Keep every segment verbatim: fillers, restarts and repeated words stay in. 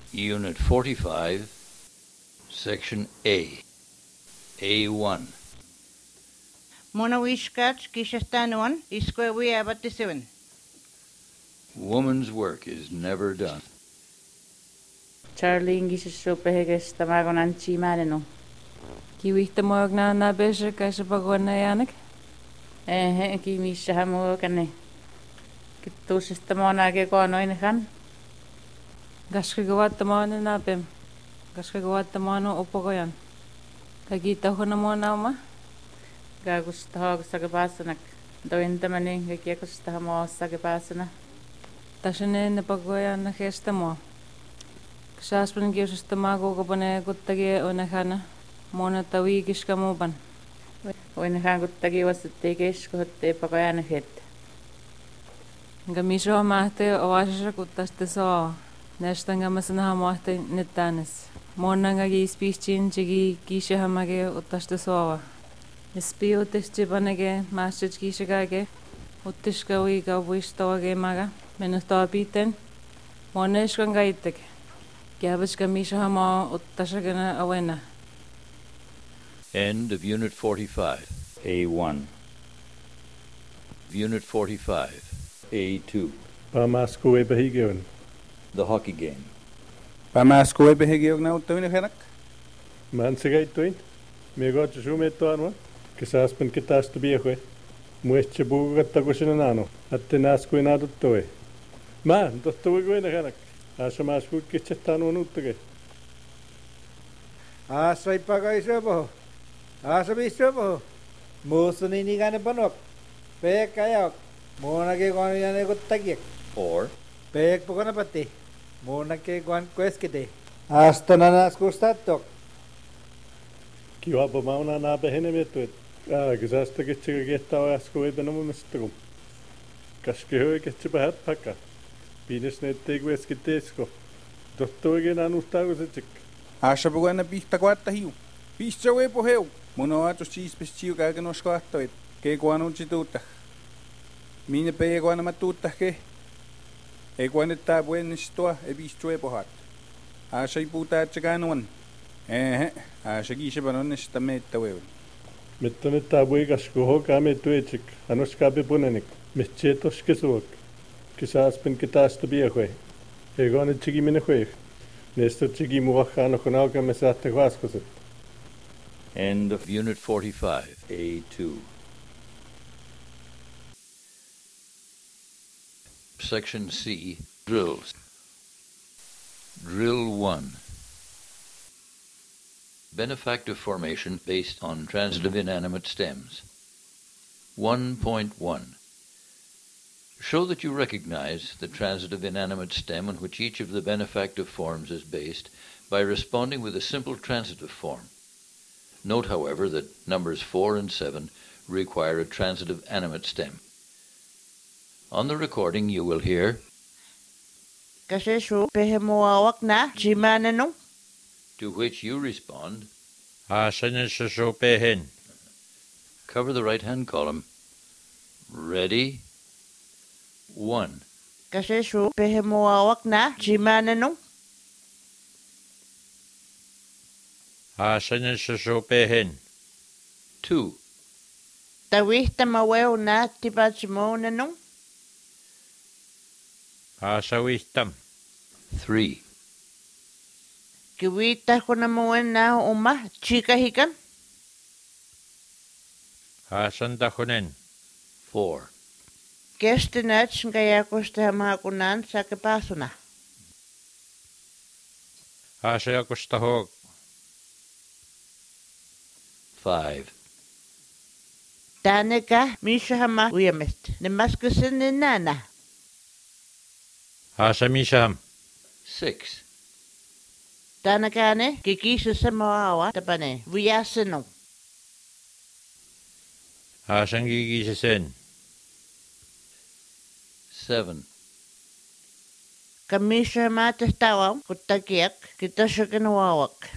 Unit forty-five, Section A. A one. Monowishkat Kishastanuan is square we about the seven. Woman's work is never done. Charlie ingisisupehekes tamagonan chimaneno. Kiwihtamoag na nabesha kasha pagwana yanak. Eh, kimisahamo kane. Kitusistamona ke konoin kan. Gaskagawattamana nabem. Gaskagawattamano upogoyan. Kagita ko na mo na ma. Gagustaho sa kapasanak. Doin tamani gakiakustahamo sa kapasana. Tasane na paggoyan na kesta mo. Kasaspan kiusustamago ko pa na kuttagi o nakana. Mona tawigis ka mo ban. Oin kan kuttagi wasattekesh kohotte pakoyanahet. Gamiso mahte o asha kuttaste so. Nästanga masana mahte nettanes. Mona nga gispichin chigi kisha hamage uttaste so. Ispi uttiste panage masjid kisha gage. Uttishka ui ka wistoage maga. Menustoa piten. Mona ishkan gaitek. Gavich gamisha hama uttasagana awena. End of Unit forty-five. A one. Unit forty-five. A two. Pamasko ebehigeon. The hockey game. Pamasko ebehigeon na utawin hanak. Mansigay tuin. Mego chumeto anwa. Kisaspen kitas to biekwe. Mueche bugat tagosinano. At tenasko inaduttoe. Man, dottoe hanak. Asamaskut kitchetano nutage. Asay pagaisobo. Asabisobo. Musuni ni gane panok. Pek kayak. Mona ke kon yane kuttagiek. Or Pek pokona pati. Mona ke kon queskite. Hasta nanas kustatok. Kiwa mauna na behene metuet. Ah, kisasta kitchiga getta asko ebenamo mistrum. Kaske hoy kitchiba hat pakka. Pines nette queskitesko. Dottoe nanustago sechik. Asha buwana pihta kuatta hiu. Pihta we poheu. Mono atos chis pischiu kagen oskoattoit. Ke kuanu chituta. Mine pe kuana matuta ke. E kuanetta buen stoa e pihta we pohat. Asha iputa chaganuan. Eh, asha gishe banon estametta we. Mittonetta buigasko ho kame tuechik. Anoskabe punenik. Mitchetos kesuok. Kisaspen kitas to biekwe. Egon et chigi minekwe. Nesto chigi muachano konauka mesate kwaskoset. End of Unit forty-five. A two. Section C. Drills. Drill one. Benefactive formation based on transitive inanimate stems. one point one. Show that you recognize the transitive inanimate stem on which each of the benefactive forms is based by responding with a simple transitive form. Note, however, that numbers four and seven require a transitive animate stem. On the recording, you will hear Kaseshu pehemoawak na chimaneno. to which you respond. Asanisasopehen. Cover the right-hand column. Ready? One. Kaseshu pehemoawak na chimaneno. Asanisasopehen. Two. Tawihta maweo na tipachimoneno. Asawihtam. Three. Kiwita kunamoen na uma chikahikan. Asandahunen. Four. Kestinach ngayakusta makunan sa kapasuna. Asayakustahog. Five. Taneka mishahama uyamist. Nemaskusin ni nana. Asamisham. Six. Tanakane kikisu sa mawawa tapane. Viyasino. Asangigisisen. Seven. Kamisha tawam kutakiak kitashakanawawak.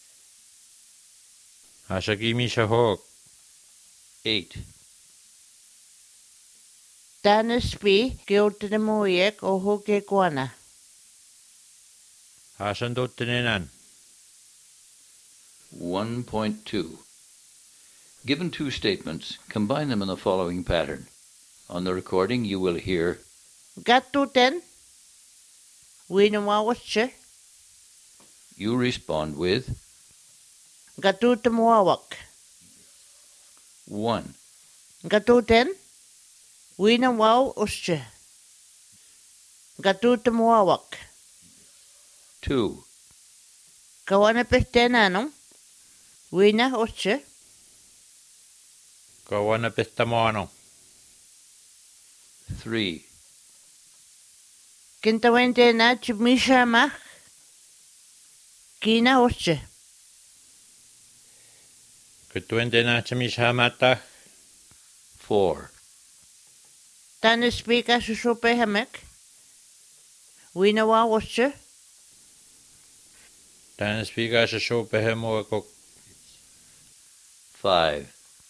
Asakimishahog. Eight. Tanispi kiutanemoyek o hoke kwana. Aasan tuuttinenan. one point two. Given two statements, combine them in the following pattern. On the recording, you will hear Gatuten. Winawawatche. You respond with Gatutamawak. one. Gatuten. Winawawatche. Gatutamawak. two. Kawanapihtenanum. Wina otche. Kawana pistamoano. three. Kintawentena chimishamach. Kina otche. Kutuentena chamishamata. four. Tan speaker susupehamek. Winawawatche. Tän spiga se sopehemuakok. five.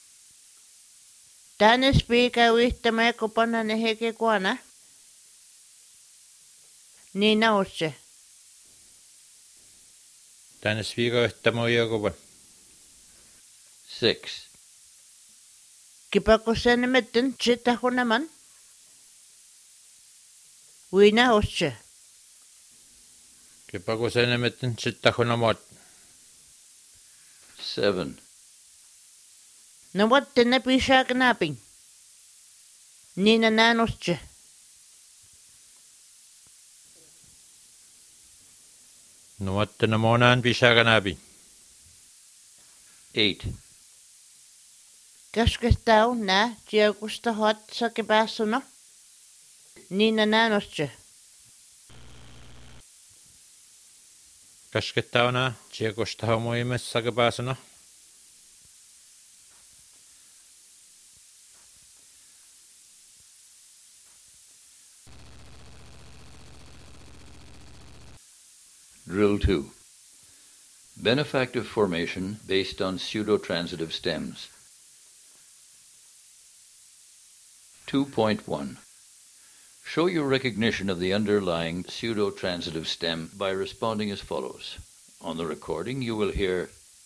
Tan speaker wihtamek kopana neheke kuana. Nina otche. Tän spiga yhtämuakopan. six. Kipakosenemetten chitahunaman. Wina otche. Kipakusenemetten sittahunamot. seven. No what the napisha knapping? Nina nanosche. Nuottena monaan pisaganabi. eight. Kaskestau na tiagusta hot sa kibasuno. Nina nanosche. Kaskettauna tiekostahamuimessa kapasana. Drill two. Benefactive formation based on pseudo-transitive stems. two point one. Show your recognition of the underlying pseudo-transitive stem by responding as follows. On the recording, you will hear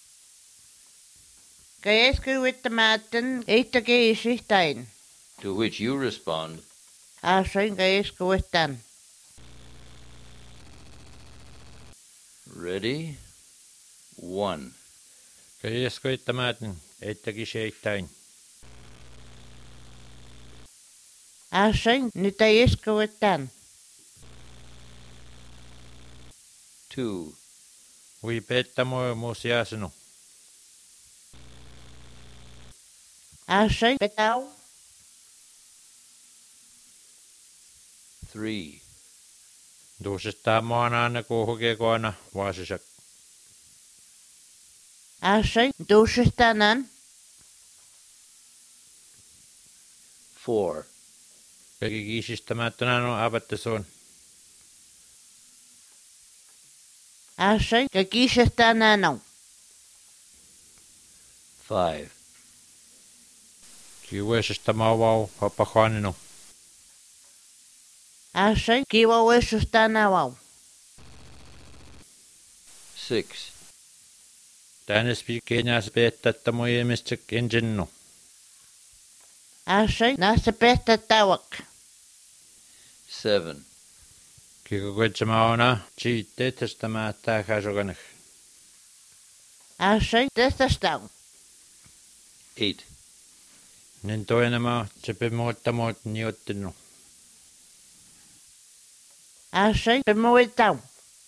Kaesku with the matten, eitake isihtain. to which you respond, Asain kaesku with tan. ready, one. Kajeskoittamaten, eittäkin seittain. Asain nitaesku with tan. two. Ui pettämoi muusiasenu. Asain petau. three. Duusesta moanaana kuuhukekoana vaasisak. Asain dusistanan. four. Kakikiisistämättönä on avattesoon. Asain kakisestanan. five. Kiuesesta mauvau happahuaninu. Asain kiwa wesustanawau. six. Tänne spiikkeeniäs peettättä muiemistök ensinnu. Asain nasa pestatawak. seven. Kikukuitsemaona chiitteettästä määttää käsokaneh. Asain testastau. eight. Nin toinema tsepemuottamuot niottinu. Asain pemuitau.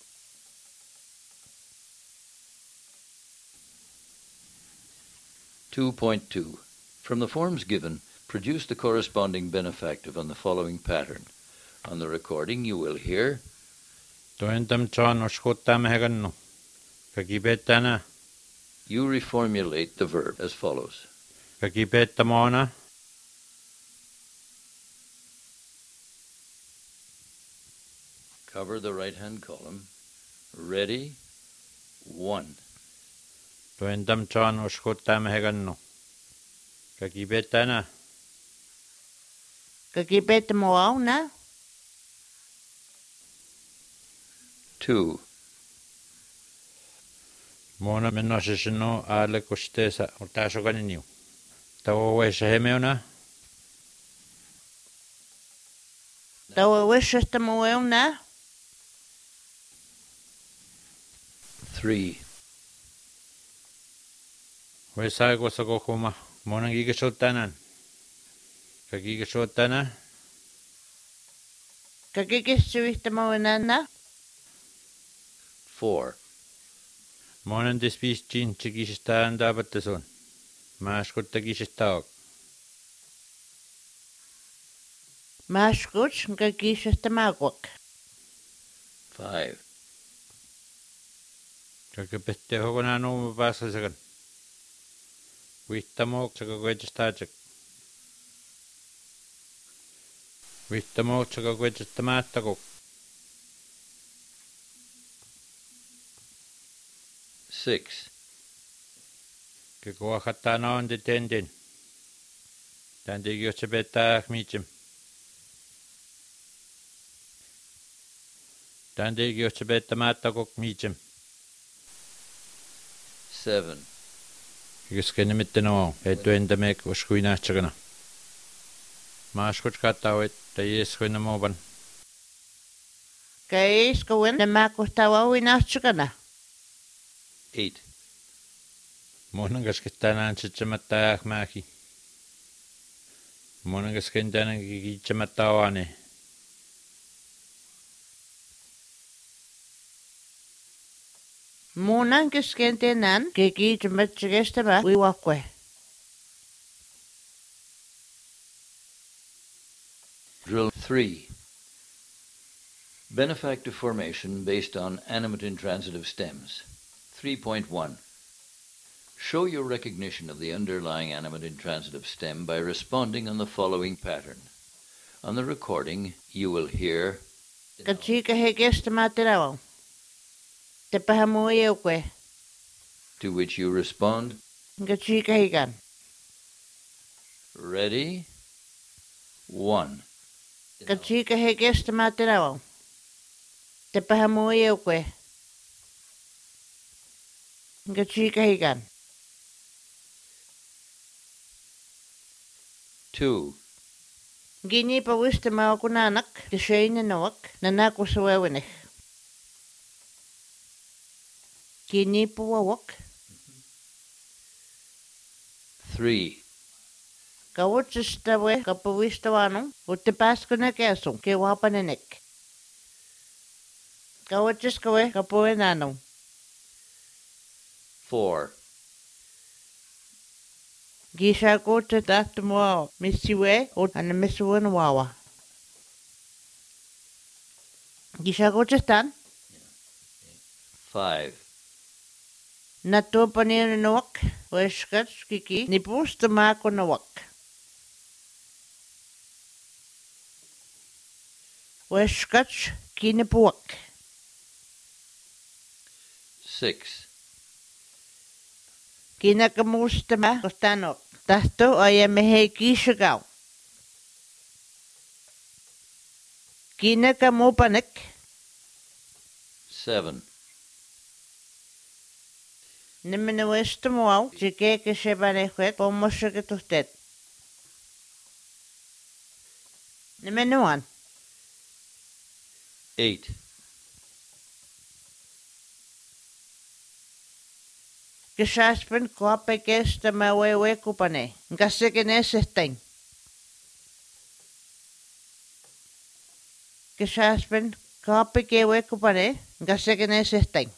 two point two. From the forms given, produce the corresponding benefactive on the following pattern. On the recording, you will hear Tointam tsoan uskuttaa hegannu. Kakipettänä. you reformulate the verb as follows. Kakipettämoona. Cover the right-hand column. Ready, one. Tointam tsoan uskuttaa hegannu. Kakipettänä. Kakipetamuau na. two. Mona menosisino ale kustesa utasoganiniu. Tawawaisa hemeona. Tawa wishasta moeuna. Three. Wesago sagokuma. Mona gigasotanan. Kagigasotana. Kakikisuista moenana. Four. Monan despischin chigistaan dabattason. Maaskut tagistaok. Maskuch kakisista magwak. Five. Kakapette hogonano basasagan. Wittamok sagakwejastachak. Wittamok sagakwejastamaattakok. Six. Kikuahatana on the tendon. Tandigyotsabeta michim. Tandigyotsabeta matakok michim. Seven. Kiskenimittenoo, etu endamek uskuinahtsagana. Maaskut kattauet, tajieskuinamoban. Kaiskawin namakustawa winatsukana. Eight. Monangas kitanaan chichamattaak maaki. Monangas kintanan kichamattawane. Munan kiskentenan kikichimatsigestama wiwakwe. Drill three. Benefactor formation based on animate intransitive stems. three point one. Show your recognition of the underlying animate intransitive stem by responding on the following pattern. On the recording, you will hear Kachika hegestama tirawa. Tepahamuyeukwe. to which you respond, Kachika higan. ready, one. Kachika hegestama tirawa. Tepahamuyeukwe. Kachika higan. Two. Gini pa wista mawakunanak, kishayin nawak, nanakusawawinik. Gini pa wawak, Three. kawutsistawe kapawistawano, utipasko na keso, kiwapaninik. Kawutsiskawe kapuenano. Four. Gisha ko te tatumuao, misiwe o anamisuwa na wawa. Gisha ko te stan, Five. nato panir nawak, weskats kiki, nipusta mako nawak. Weskats kinipuak. Six. Kinakamusta ma kostanok. Tahto ay mehe kishagaw. Kinakamupanik. Seven. Nimenuesto moaw, chike ke shebanehwet, pomosho ke tuhtet. Nimenuan. Eight. Kishaspen koape kesta mawewe kupane. Ngase ke nesesteng. Kishaspen koape kewe kupane. Ngase ke nesesteng.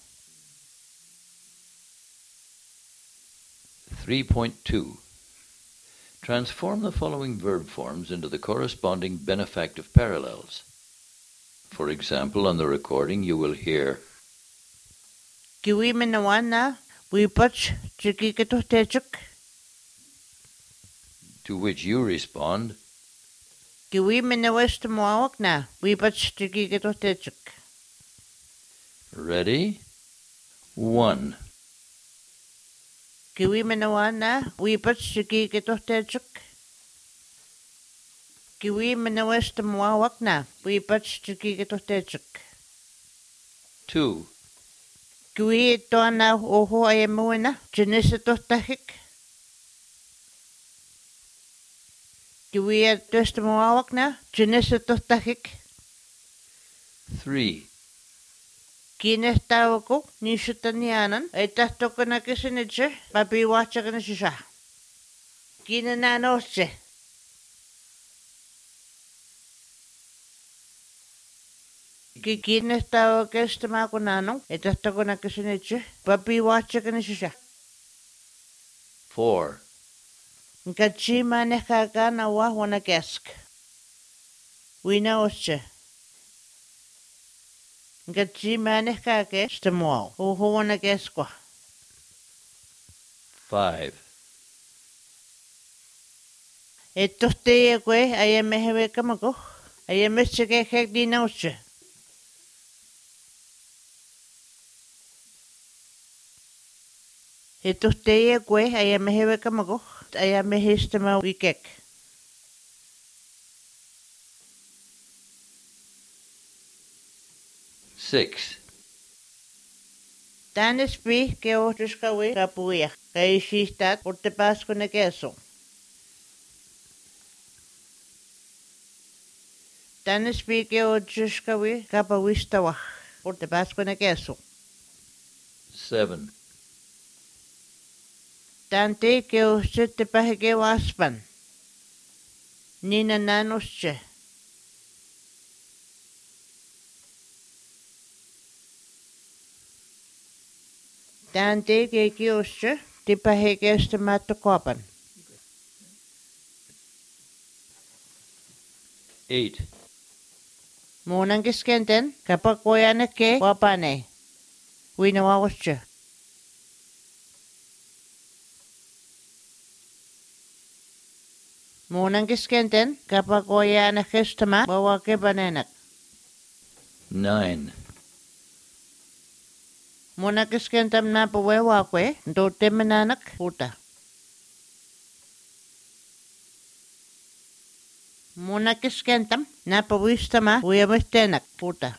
three point two. Transform the following verb forms into the corresponding benefactive parallels. For example, on the recording you will hear Kiwi menawan na. Wipach chiki ke tuhtechuk. to which you respond, Kiwi menawest moawak na. Wipach chiki ke tuhtechuk. ready, one. Kiwi menawan na. Wipach chiki ke tuhtechuk. Kiwi menawest moawak na. Wipach chiki ke tuhtechuk. Two. Kui toana oho ai muina, Janissa tohtahik. Kui at testimoawak na, Janissa tohtahik. three, Kinehtaawako, Nishutanianan, ay tahtokana kisinidse, papiwachakana siya. Kinananosche. Kikinehtaawaka estamakunano, ay tahtokana kisinidse, papiwachakana siya. four, Nkachima nekaka wa wana kesk. Wina osche. Nkachima nekake stamo. Oho wana keskwa. five, Etoste ye kwe ayamehewe kamako. Ayamecheke hek dina osche. Etoste ye kwe ayamehewe kamako. Ayamehistama wikek. six, Tanis pi ke otuskawe kapuya. Kay shistat porte pasko na keso. Tanis pi ke otuskawe kapawistawa. Porte pasko na keso. seven, Tante ke osete pahike waspan. Nina nanosche. Tante ke ki osche te pahike estamato kopan. eight, Munang kiskenten kapakoyana ke wapane. Winawa osche. Munang kiskenten kapakoyana kestama wawake banenak. nine, Muna kiskentam na pawewa kwe, do temenanak puta. Muna kiskentam na pawistama uyamestenak puta.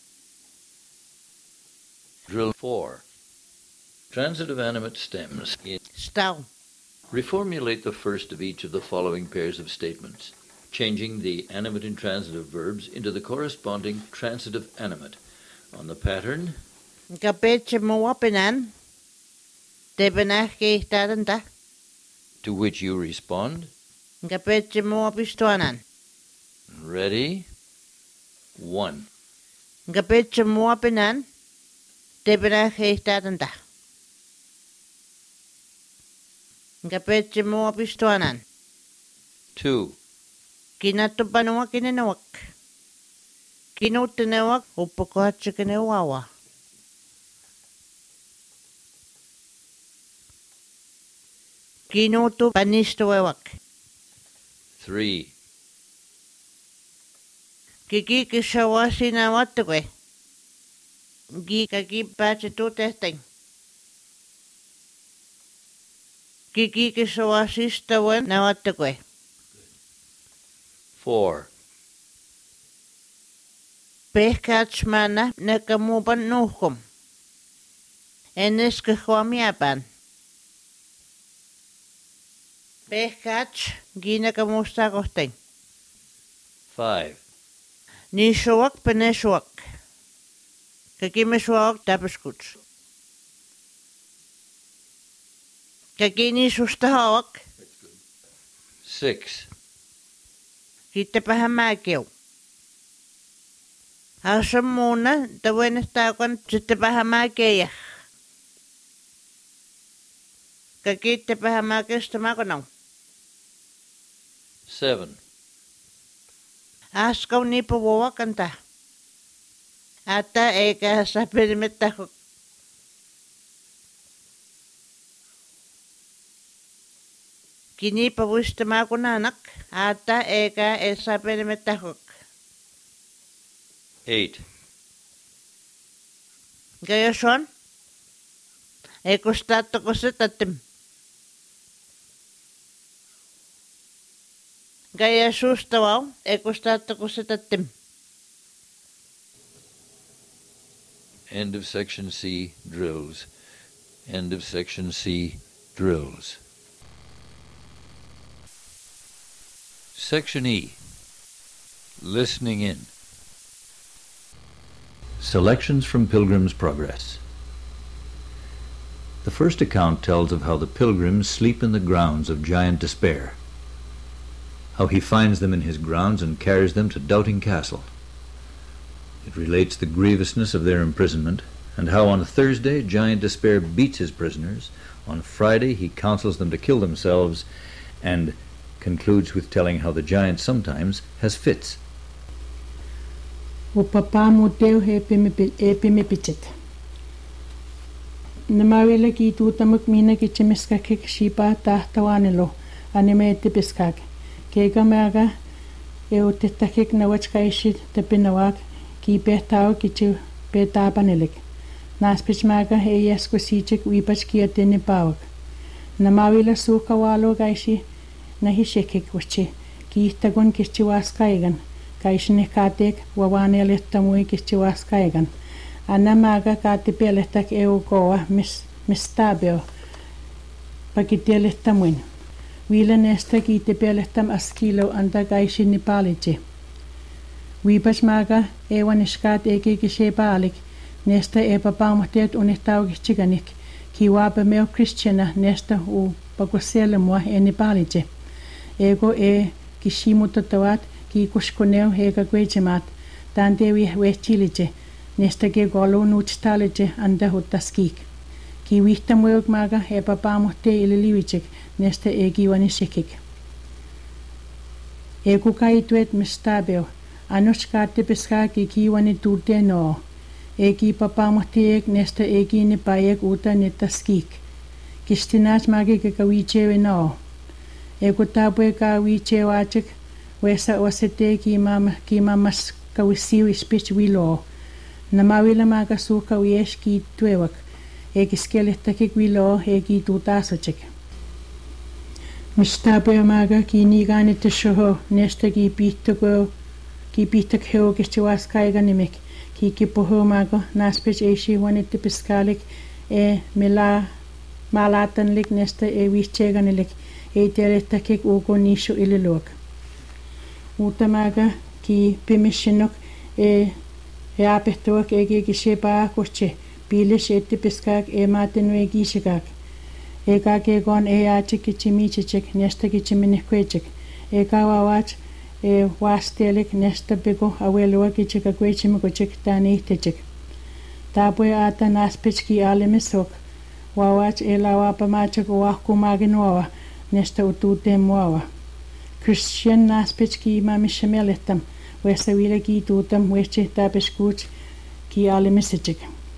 drill four. Transitive animate stems. Stau. Reformulate the first of each of the following pairs of statements, changing the animate intransitive verbs into the corresponding transitive animate. On the pattern, Kapeche muwapinan. Tebenah ke ihtadanta. to which you respond, Kapeche muwapistuanan. ready, one, Kapeche muwapinan. Tebenah ke ihtadanta. Kapeche muwapistuanan. two, Kinatupanuwa kinenawak. Kinutinawak upakohatsa kinewawa. Kinutu panistuwewak. three, Kikikishawasi na watukwe. Kikakipache tutesting. Kikikishawasistawen na watukwe. four, Pehkachmana nakamupan nuhkum. Enes kahwamiapan. Pehkach ginakamusta kosting. five, Nishuak peneshuak. Kakimeshuak tapeskuts. Kakini sustahawak. six, Kita pahamakyo. Asam muna tawen takon kita pahamakya. Kakita pahamakya stamakonaw. seven, Askaw ni pawawak kanta. Ata eka sa perimetakok. Kini pawistamakonanak. Ata eka esa perimetakok. eight, Gaya son. Ekostato ko sa tatim. Gaya sustawaw. Ekostato ko sa tatim. End of section C, drills. End of section C, drills. Section E, listening in. Selections from Pilgrim's Progress. The first account tells of how the pilgrims sleep in the grounds of Giant Despair, how he finds them in his grounds and carries them to Doubting Castle. It relates the grievousness of their imprisonment, and how on a Thursday Giant Despair beats his prisoners, on Friday he counsels them to kill themselves, and concludes with telling how the giant sometimes has fits. O papa mo teo he pimipicit. Namawila ki tutamuk mina ki chimiskakik shipa tahtawanilo, anime tipiskak. Kega maga e o titakik na wachkaishit tapinawak ki pehtao ki chu petapanilik. Naspich maga e yesko sichik wipach ki atini pawak. Namawila suka walo gaishi nahi shekik wachi ki ihtagun kichi waskaigan. Kaishini katek wawanelettamui kichi waskaigan. Anna maga kaati pielehtak eu koa mis mistabeo pakitielettamuin. Viila nesta kiite pielehtam askilo anta kaishini palichi. Viipas maga ewanishkaat eki kishe paalik. Nesta epa paumahteet unihtaukichiganik. Ki waapa meo Christiana nesta u pakuselemua eni palichi. Ego e kishimutatawat ki kuskoneo ega kwechimat. Tantewi wehchiliche. Nesta ke golo nuchtaliche anda hutaskik. Ki wihtamuog maga epa paumahtee ililiwichik. Nesta egi wanishikik. Ego kaituet mistabeo. Anoshkaate piskaki ki wani tuute noo. Egi papamahtiek nesta egi ni payek uta nitaskik. Kistinach magi ke kawichewe noo. Ego tabwe kawichewachik wesa osete ki mama ki mamas kawisiw ispich wilo. Namawila maga su kawiesh ki tuewak. Egi skelehtakik wilo egi tutasochik. Mistabwe maga ki nigani tishoho nesta ki pihtuko ki pihtak heo kichiwas kaiganimik. Ki kipoho mago naspich eishi wanit piskalik e mila malatanlik nesta e wicheganilik e telettakik uko nishu ililok. Uta maga ki pimishinok e e apehtuak egi kishepa koche bilish etti piskak e matinwe gishikak. E kake gon e achik kichimichichik nesta kichiminikkwechik. E kawawach e wastelik nesta bigo awelua kichika kwechimikochik tanihtechik. Tapwe ata naspich ki alimisok. Wawach e lawapamachik uahkumaginuawa nesta utute muawa. Christian naspich ki mamishamelehtam. Wesa wile ki tutam wechi tapishkuch ki alimisichik.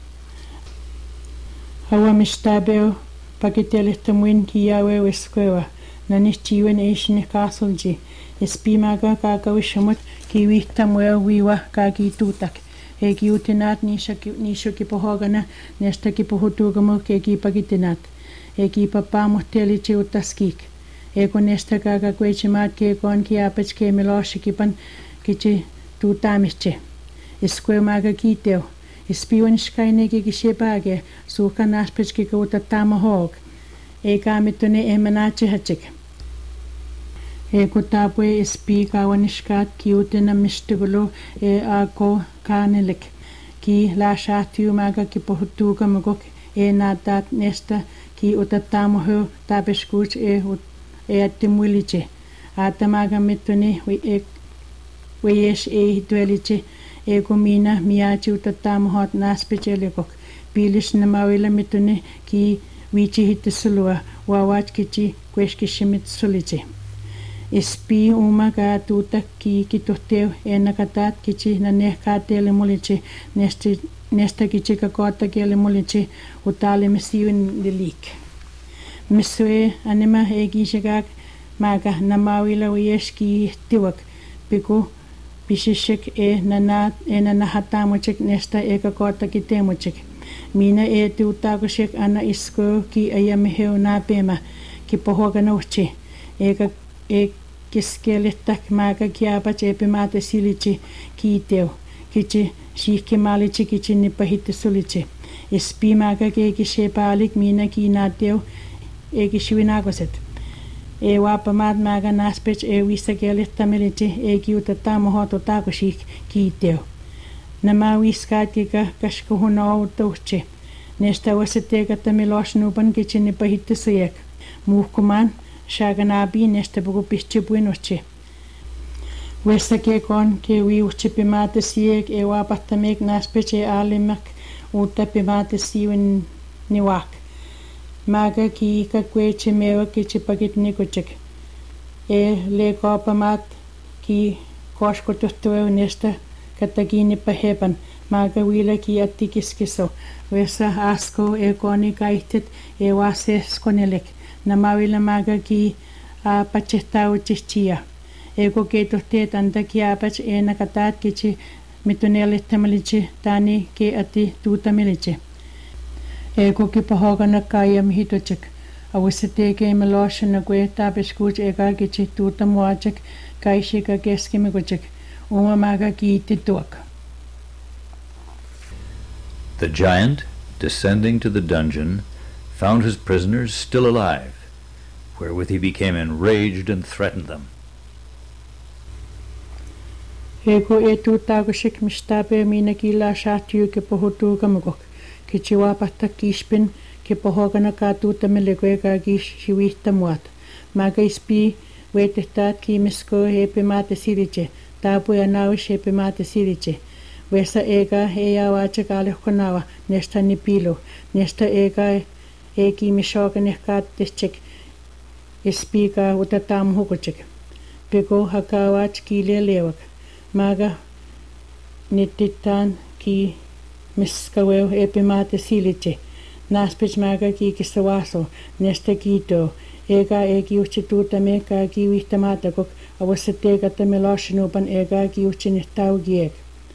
Hawa mistabeo pakitelehtamuin ki yawe weskwewa. Nanishchiwen eishini kasulji. Espimaga kakawishamut ki wihtamweo wiwa kaki tutak. Egi utinat nisho kipohogana nesta kipohutugamu keki pagitinat. Egi papamuhtelichi utaskik. Ego nesta kakakwechimat kekon ki apach ke miloshikipan kichi tutamiche. Eskwemaga kiteo. Espiwanishkainegi kishepage suka naspach kika utatamahog. Ega mitune emanachi hachik. Ego tapwe espi kawanishkat ki utena mishtugulo e ako kanelik. Ki la shatiu maga ki pohutuga magok e natat nesta ki utatamoho tapeskuch e e atimuliche. Atamaga mitune e weyesh e hitueliche ego mina miachi utatamohot naspichelikok. Bilish namawila mitune ki wichi hitisulua wawach kichi kweshkishimit suliche. Espi uma ka tutak ki kitohteo e nakatat kichi na nehkatele mulichi nesta nesta kichi kakota kele mulichi utale misiwin lilik. Miswe anima egi shagak maga namawila wiyeshki tiwak piku bishishik e nanat e nanahatamuchik nesta e kakota kitemuchik. Mina e tiutakushik ana isko ki ayameheo napema ki pohoganochi e ka e kiskelettak maga kiapach epimate silichi kiteo kichi Siikki maalitsi kitsinni pahitte sulitse. Espimaga keeki shepaalik miina kiinaateo eeki shwinagoset. E waapamaat maaga naaspech e wissa keelihtamilitse eeki utataa mohoto taakoshiik kiiteo. Nämä wiskaatika kashkuhuna outoutse. Nesta wasseteekata milosnuupan kitsinni pahitte sujek. Muhkumaan shaaganaabii nesta puku pihtsipuinotse. Vessa keekon ke viuhtse pimaate siek e waapattameek naaspech e aalimmak uutta pimaate siivin niwaak. Maaga ki ka kweche mewa kitsi pakit nikochek. E le kaapamaat ki koskotuhtueu nesta katakiini pahepan. Maaga viila ki atti kiskiso. Vessa asko e koni kaihtet e vaase skonelek. Nämä viila maaga ki patsehtaa utsihtia. Eko keitohteet antakia apats e nakataat kitsi mitunelittamalitsi tani ke atti tuutamilitsi. Eko kipahogana kaya mihitochek. Awissa tekeemme loosana kwe taapeskuuts eka kitsi tuutamuatsek kaishika keskimikochek. Uma maaga kiitti tuok. The giant, descending to the dungeon, found his prisoners still alive, wherewith he became enraged and threatened them. Eko e tuutaagosek mistape miina kila shaatyu ke pohutuukamukok. Kitsi waapahta kiispin ke pohogana kaa tuutameleko eka kiis shiwihtamuat. Maaga ispi weetehtaat kiimisko epimaate siritse. Taapu ja nauis epimaate siritse. Vessa eka e jaawaatse kaalehkonaava nesta nipilu. Nesta eka e kiimishoogane kaattestsek. Ispiikaa utataam hukutsek. Peko hakaawaats kiilee leewak. Maaga nittittaan ki miskaweu epimaate silitse. Naaspits maaga kiikissa waaso. Nesta kiitoo. Eka e kiuhtsi tuutame kaa kiivihtamaattakok. Avossa teekatta me laassinuupan eka kiuhtsi nihtau kiek.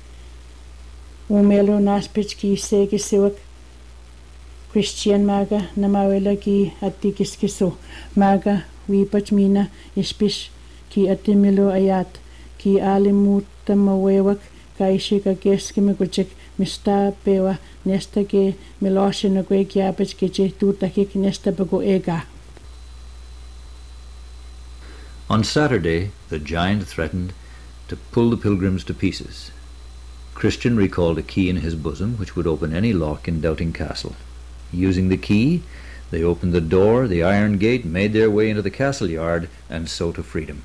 Umelu naaspits kiisseekissivak. Christian maaga namawela ki atti kiskisu. Maaga viipats miina ispis ki atti milu ajat. Ki aalimuuttama wewak kaishika keskimikutsek mistä pewa nesta ke me laassina kwe kiapets kitsi tuutakik nesta pako eka. On Saturday, the giant threatened to pull the pilgrims to pieces. Christian recalled a key in his bosom which would open any lock in Doubting Castle. Using the key, they opened the door, the iron gate, made their way into the castle yard, and so to freedom.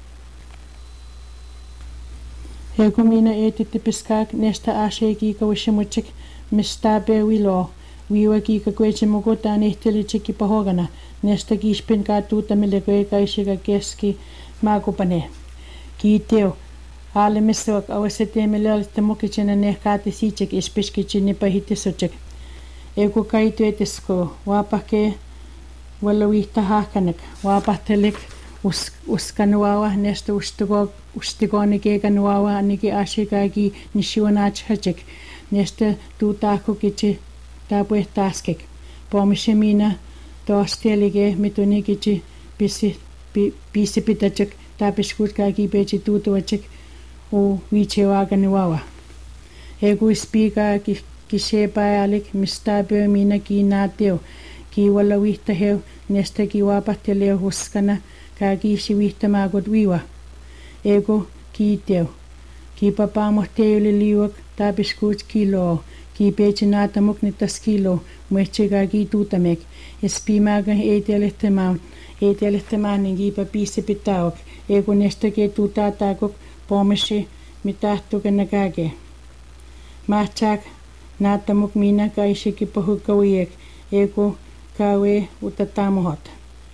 Eko miina eetitti piskaak nesta ashe kiika wishimutsik mistape wilo. Wiiwa kiika kweitsi mukutaan ehtelitsiki pahogana. Nesta kiispin kaa tuutameleko eka ishika keski maakupane. Kiiteo. Aalemissavak awassa teemelalitta mukitsena neh kaati siitsek ispiskitsini pahittisotsek. Eko kaitu etisko. Waapahke walla viihta haakanak. Waapahtelek uskanuawa nesta ustikooni keekanuawa aniki ashikaaki nishiwanaachhachek. Nesta tuutaakko kitsi taapuehtaaskek. Pomisse miina toostelige mituni kitsi piissipitatsek taapiskuutkaaki peetsi tuutuvatsek u viitsewaaganuawa. Egu ispiikaa kisheepaajalik mistaapeo miina kiinaateo. Ki walla viihtaheu nesta ki waapahteleo huskana kaa kiisi viihtamaagot viiwa. Ego kiiteo. Ki papaamohteeyuli liuak taapiskuuts kiloo. Ki peetsi naatamuk nittas kiloo. Muehtsekaa ki tuutamek. Espiimaaga eetelehtämaan. Eetelehtämaan niin kiipa piissipitaok. Ego nesta ke tuutaataakok pomisi mitahtukena kääke. Mahtsaak naatamuk miina kaisiki pohukkawiek. Ego kawe utatamohot.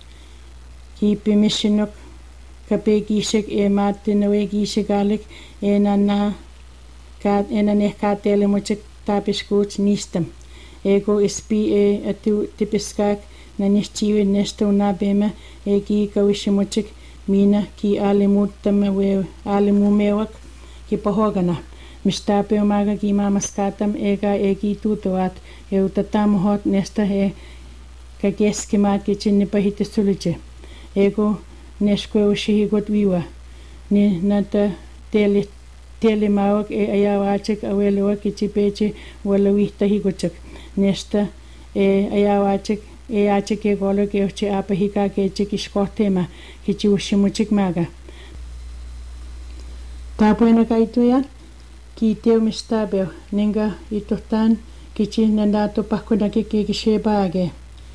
Kiipi missinok kape kiisek e maattinawe kiisekaalek enanna enaneh kaatelemutsek taapiskuuts niistam. Ego ispi e atu tipiskaak na nihtsiivin nesta unaapema e kiikawishimutsek miina ki aalimuuttama we aalimuumewak ki pahogana. Mistaapeo maaga ki maamaskaatam ega e ki tuutovaat e utatamohot nesta e ka keskimaat kitsinni pahittisulitse. Ego neskue ushihikot viiwa. Ni nata teelit Tieli mawak e ayawachik aweloa kichipechi wala wihtahigochak. Nesta e ayawachik e achik e golo ke uchi apahika ke chik iskohtema kichi ushimuchik maga. Tapuena kaituya ki teo mistabeo ninga itohtan kichi nandato pahkunaki ki kishebaage.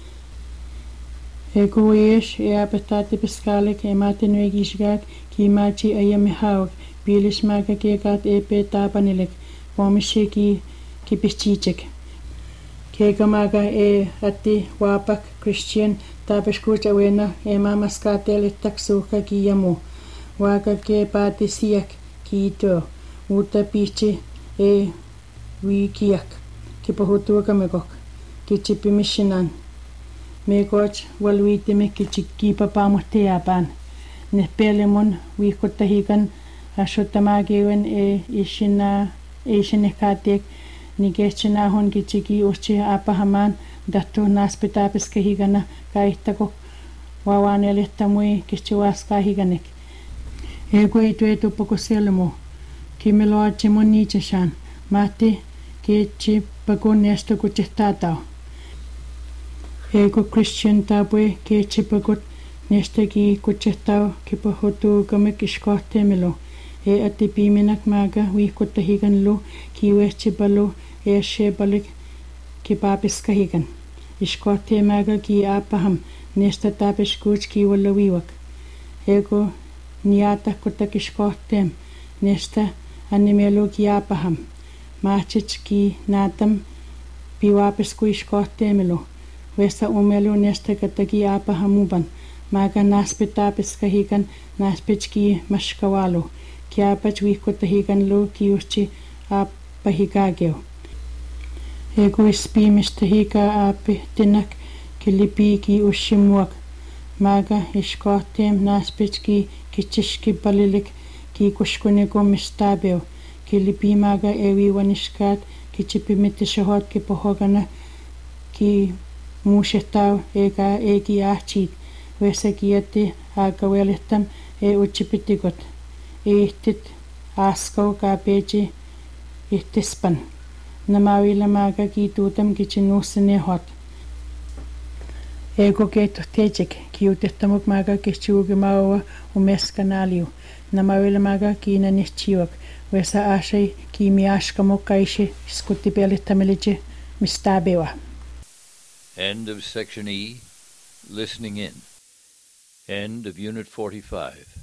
E kuyesh e apetati piskalik e matinwe gishgak ki machi ayamihawak bilis maga ke kat e pe tapanilik pomishi ki ki pichichik. Kega maga e atti wapak Christian tapeskucha wena e mamaskateli taksuka ki yamu. Waka ke pati siak ki ito. Uta pichi e wikiak. Ki pahutua kamekok. Ki chipimishinan. Mekoch walwitime ki chikkipa pamuhteapan. Nehpelemon wikotahikan asotamagewen e ishina e ishinekatiek. Nikechina hon kichiki uchi apahaman dattu naspitapis kahigana kaihtako wawaneletta mui kichiwas kahiganek. Ego itu itu poko selmo. Kimelo achi monicheshan. Mati kichi pako nesto kuchihtatao. Ego Christian tabwe kichi pako nesto ki kuchihtao kipahotu kamek iskohtemelo. E ati piminak maga wihkotahigan lo kiwechi balo e shebalik ki papis kahigan. Iskohte maga ki apaham nesta tapis kuch ki wala wiwak. Ego niata kotak iskohtem nesta animelo ki apaham. Machich ki natam piwapis ku iskohtemelo. Vesta umelo nesta kataki apahamuban. Maga naspitapis kahigan naspich ki mashkawalo. Kiapach wihkotahigan lo kiuchi apahigageo. Ego ispimistahiga api tinak kilipi ki ushimuak. Maga iskohtem naspich ki kichishki balilik ki kushkuneko mistabeo. Kilipi maga ewi waniskat kichipimitishohot ki pohogana ki muushetao ega egi ahchid. Vesa kieti agawelihtam e uchipitikot. Ihtit askau kapechi ihtispan. Namawila maga ki tutam kichinuusene hot. Ego keito tejik ki utihtamuk maga kichiugi maua umeskanaliu. Namawila maga ki nanihchiwak. Vesa ashai ki miashkamuk kaishi skutipelihtamiliji mistabewa. End of Section E. Listening in. End of Unit forty-five.